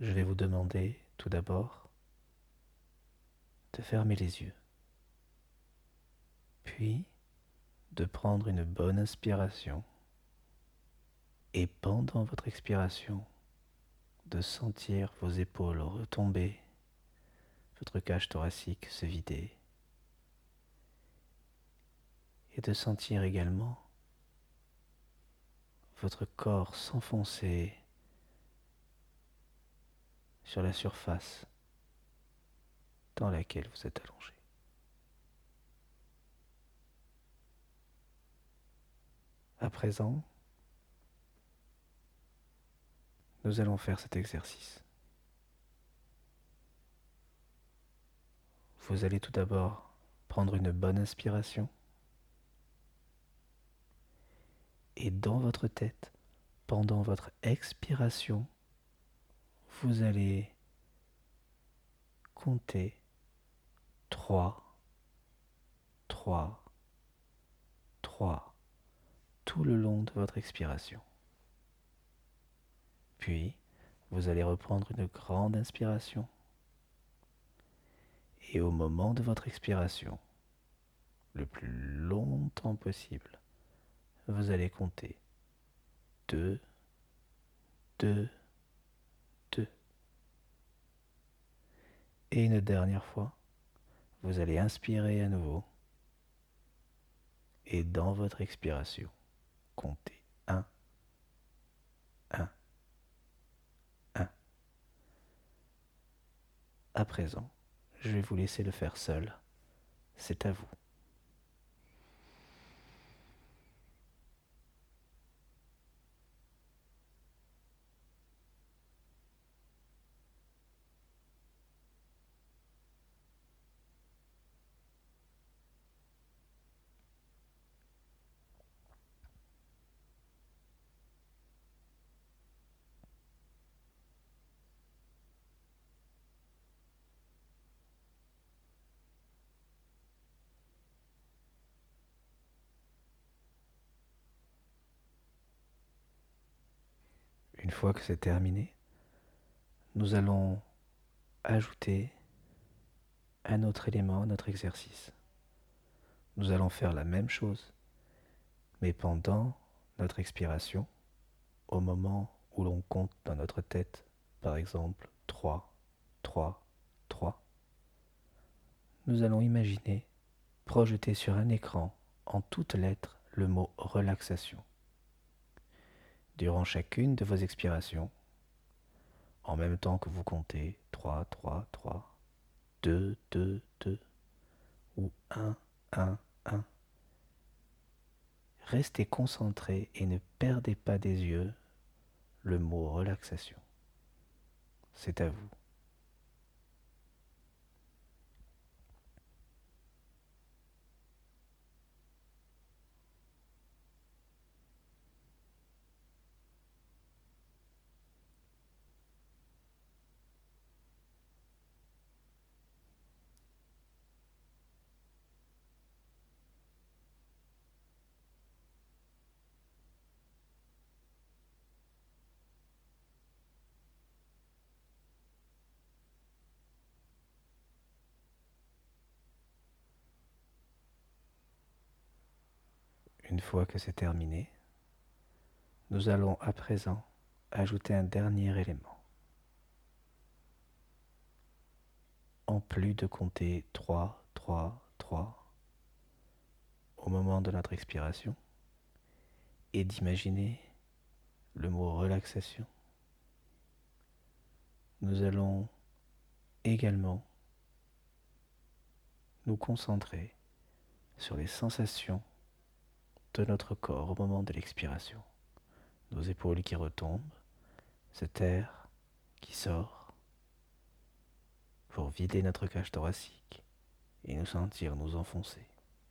je vais vous demander tout d'abord de fermer les yeux, puis de prendre une bonne inspiration et pendant votre expiration, de sentir vos épaules retomber, votre cage thoracique se vider et de sentir également votre corps s'enfoncer sur la surface dans laquelle vous êtes allongé. À présent, nous allons faire cet exercice. Vous allez tout d'abord prendre une bonne inspiration et dans votre tête, pendant votre expiration, vous allez compter 3, 3, 3 tout le long de votre expiration. Puis, vous allez reprendre une grande inspiration et au moment de votre expiration, le plus longtemps possible, vous allez compter 2, 2, 2. Et une dernière fois, vous allez inspirer à nouveau et dans votre expiration, comptez 1, 1, 1. À présent, je vais vous laisser le faire seul. C'est à vous. Une fois que c'est terminé, nous allons ajouter un autre élément à notre exercice. Nous allons faire la même chose, mais pendant notre expiration, au moment où l'on compte dans notre tête, par exemple 3, 3, 3, nous allons imaginer projeter sur un écran en toutes lettres le mot relaxation. Durant chacune de vos expirations, en même temps que vous comptez 3, 3, 3, 2, 2, 2 ou 1, 1, 1, restez concentrés et ne perdez pas des yeux le mot relaxation. C'est à vous. Une fois que c'est terminé, nous allons à présent ajouter un dernier élément. En plus de compter 3, 3, 3 au moment de notre expiration et d'imaginer le mot relaxation, nous allons également nous concentrer sur les sensations de notre corps au moment de l'expiration. Nos épaules qui retombent, cet air qui sort pour vider notre cage thoracique et nous sentir nous enfoncer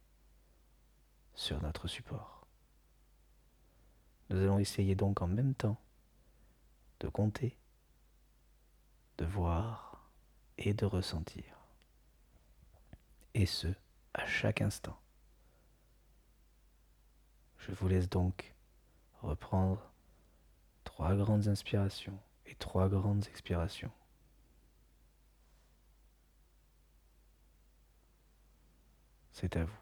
sur notre support. Nous allons essayer donc en même temps de compter, de voir et de ressentir. Et ce, à chaque instant. Je vous laisse donc reprendre 3 grandes inspirations et 3 grandes expirations. C'est à vous.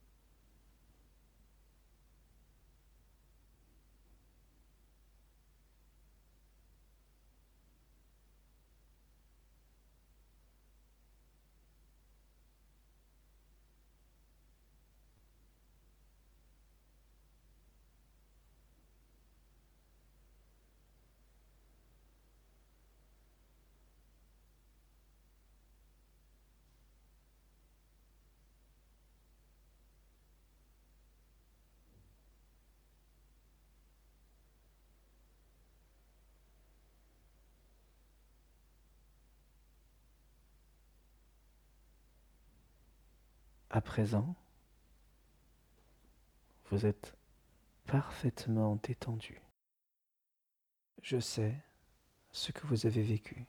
À présent, vous êtes parfaitement détendu. Je sais ce que vous avez vécu,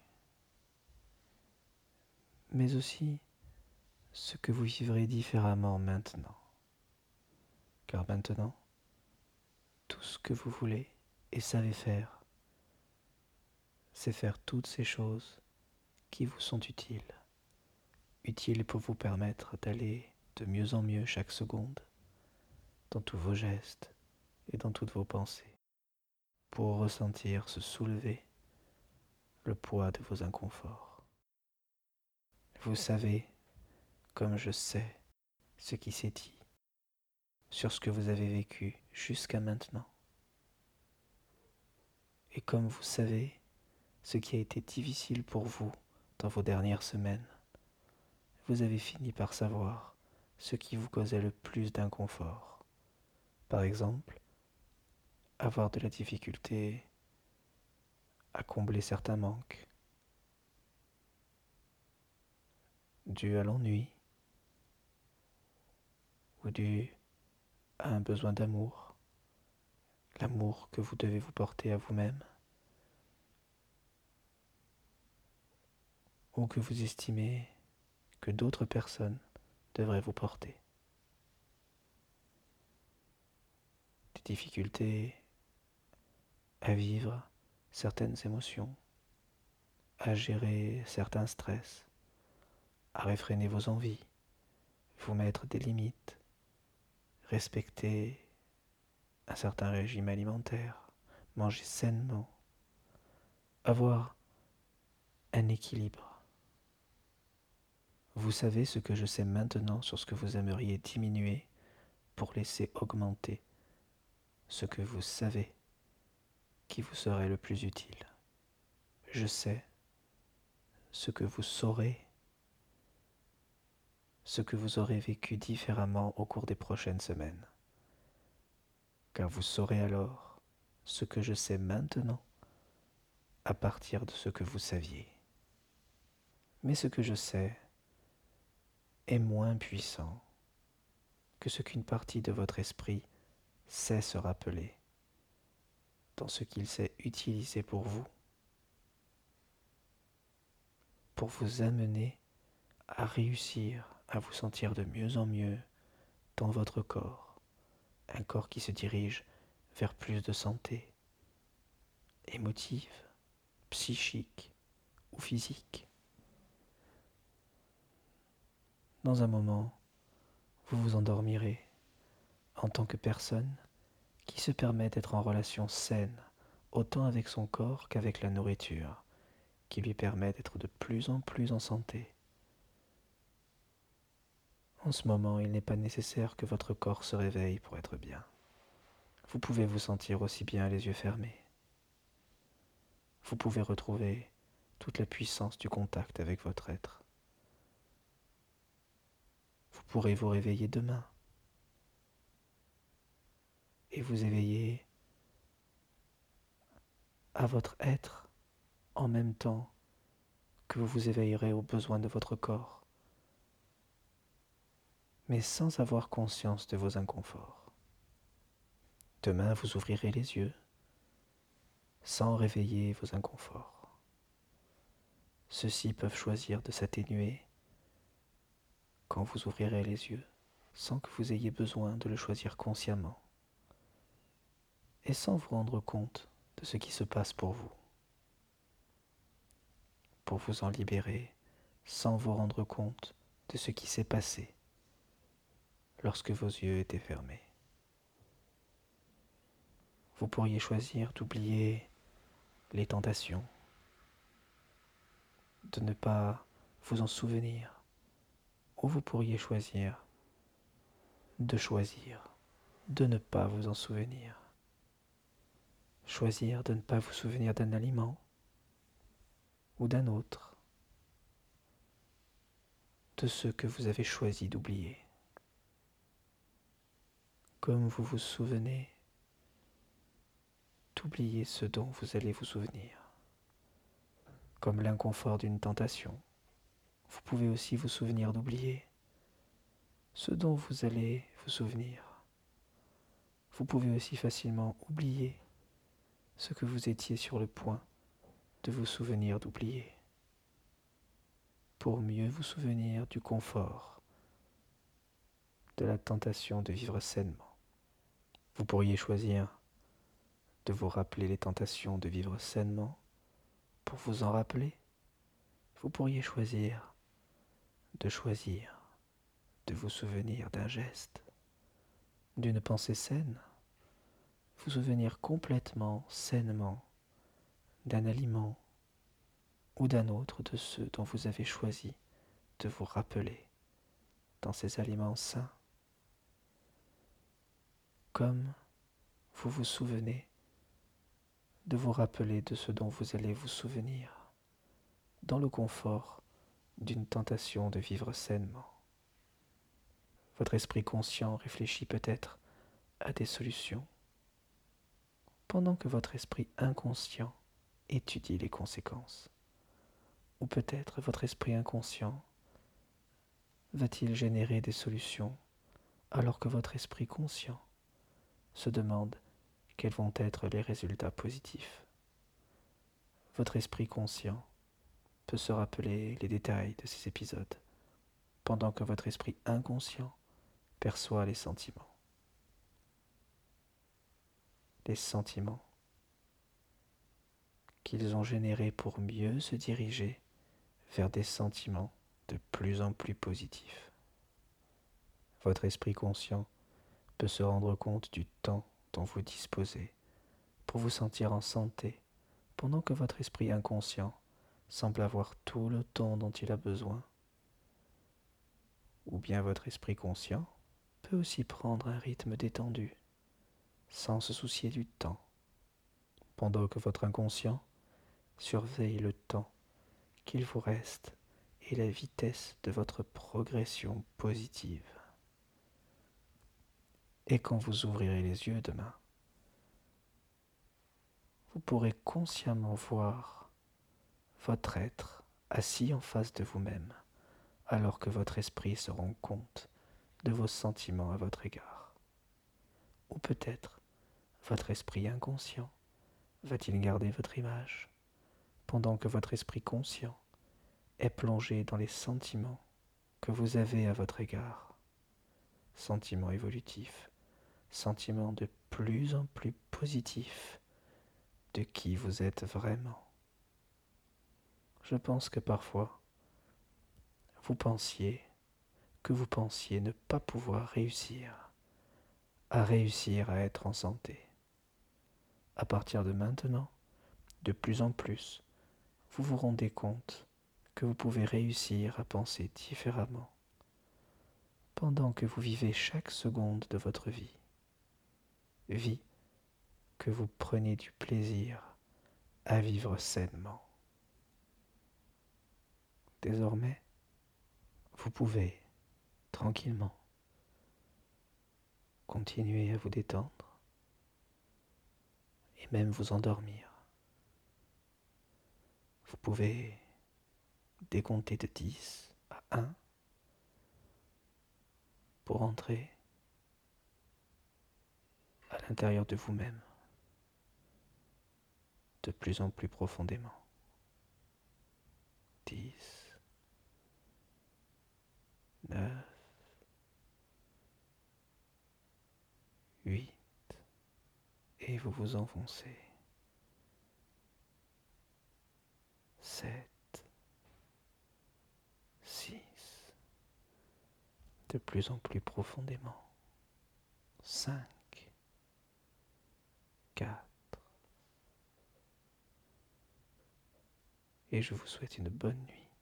mais aussi ce que vous vivrez différemment maintenant. Car maintenant, tout ce que vous voulez et savez faire, c'est faire toutes ces choses qui vous sont utiles. Utiles pour vous permettre d'aller de mieux en mieux chaque seconde, dans tous vos gestes et dans toutes vos pensées, pour ressentir se soulever le poids de vos inconforts. Vous savez, comme je sais, ce qui s'est dit sur ce que vous avez vécu jusqu'à maintenant. Et comme vous savez ce qui a été difficile pour vous dans vos dernières semaines, vous avez fini par savoir ce qui vous causait le plus d'inconfort. Par exemple, avoir de la difficulté à combler certains manques, dus à l'ennui ou dus à un besoin d'amour, l'amour que vous devez vous porter à vous-même, ou que vous estimez que d'autres personnes devraient vous porter. Des difficultés à vivre certaines émotions, à gérer certains stress, à réfréner vos envies, vous mettre des limites, respecter un certain régime alimentaire, manger sainement, avoir un équilibre. Vous savez ce que je sais maintenant sur ce que vous aimeriez diminuer pour laisser augmenter ce que vous savez qui vous serait le plus utile. Je sais ce que vous saurez, ce que vous aurez vécu différemment au cours des prochaines semaines. Car vous saurez alors ce que je sais maintenant à partir de ce que vous saviez. Mais ce que je sais est moins puissant que ce qu'une partie de votre esprit sait se rappeler dans ce qu'il sait utiliser pour vous amener à réussir à vous sentir de mieux en mieux dans votre corps, un corps qui se dirige vers plus de santé, émotive, psychique ou physique. Dans un moment, vous vous endormirez en tant que personne qui se permet d'être en relation saine, autant avec son corps qu'avec la nourriture, qui lui permet d'être de plus en plus en santé. En ce moment, il n'est pas nécessaire que votre corps se réveille pour être bien. Vous pouvez vous sentir aussi bien les yeux fermés. Vous pouvez retrouver toute la puissance du contact avec votre être. Vous pourrez vous réveiller demain et vous éveiller à votre être en même temps que vous vous éveillerez aux besoins de votre corps, mais sans avoir conscience de vos inconforts. Demain, vous ouvrirez les yeux sans réveiller vos inconforts. Ceux-ci peuvent choisir de s'atténuer quand vous ouvrirez les yeux, sans que vous ayez besoin de le choisir consciemment, et sans vous rendre compte de ce qui se passe pour vous. pour vous en libérer sans vous rendre compte de ce qui s'est passé lorsque vos yeux étaient fermés. Vous pourriez choisir d'oublier les tentations, de ne pas vous en souvenir, ou vous pourriez choisir de ne pas vous en souvenir. Choisir de ne pas vous souvenir d'un aliment ou d'un autre, de ceux que vous avez choisi d'oublier. Comme vous vous souvenez d'oublier ce dont vous allez vous souvenir. Comme l'inconfort d'une tentation, vous pouvez aussi vous souvenir d'oublier ce dont vous allez vous souvenir. Vous pouvez aussi facilement oublier ce que vous étiez sur le point de vous souvenir d'oublier, pour mieux vous souvenir du confort, de la tentation de vivre sainement. Vous pourriez choisir de vous rappeler les tentations de vivre sainement pour vous en rappeler. Vous pourriez choisir de vous souvenir d'un geste, d'une pensée saine, vous souvenir complètement, sainement, d'un aliment ou d'un autre de ceux dont vous avez choisi de vous rappeler dans ces aliments sains, comme vous vous souvenez de vous rappeler de ce dont vous allez vous souvenir dans le confort d'une tentation de vivre sainement. Votre esprit conscient réfléchit peut-être à des solutions, pendant que votre esprit inconscient étudie les conséquences. Ou peut-être votre esprit inconscient va-t-il générer des solutions alors que votre esprit conscient se demande quels vont être les résultats positifs. Votre esprit conscient peut se rappeler les détails de ces épisodes, pendant que votre esprit inconscient perçoit les sentiments. Les sentiments qu'ils ont générés pour mieux se diriger vers des sentiments de plus en plus positifs. Votre esprit conscient peut se rendre compte du temps dont vous disposez pour vous sentir en santé, pendant que votre esprit inconscient semble avoir tout le temps dont il a besoin. Ou bien votre esprit conscient peut aussi prendre un rythme détendu, sans se soucier du temps, pendant que votre inconscient surveille le temps qu'il vous reste et la vitesse de votre progression positive. Et quand vous ouvrirez les yeux demain, vous pourrez consciemment voir votre être assis en face de vous-même, alors que votre esprit se rend compte de vos sentiments à votre égard. Ou peut-être votre esprit inconscient va-t-il garder votre image, pendant que votre esprit conscient est plongé dans les sentiments que vous avez à votre égard. Sentiments évolutifs, sentiments de plus en plus positifs de qui vous êtes vraiment. Je pense que parfois, vous pensiez ne pas pouvoir réussir à être en santé. À partir de maintenant, de plus en plus, vous vous rendez compte que vous pouvez réussir à penser différemment pendant que vous vivez chaque seconde de votre vie. Vie que vous prenez du plaisir à vivre sainement. Désormais, vous pouvez, tranquillement, continuer à vous détendre et même vous endormir. Vous pouvez décompter de 10 à 1 pour entrer à l'intérieur de vous-même de plus en plus profondément. 10, 9, 8, et vous vous enfoncez. 7, de plus en plus profondément. 5, 4. Et je vous souhaite une bonne nuit.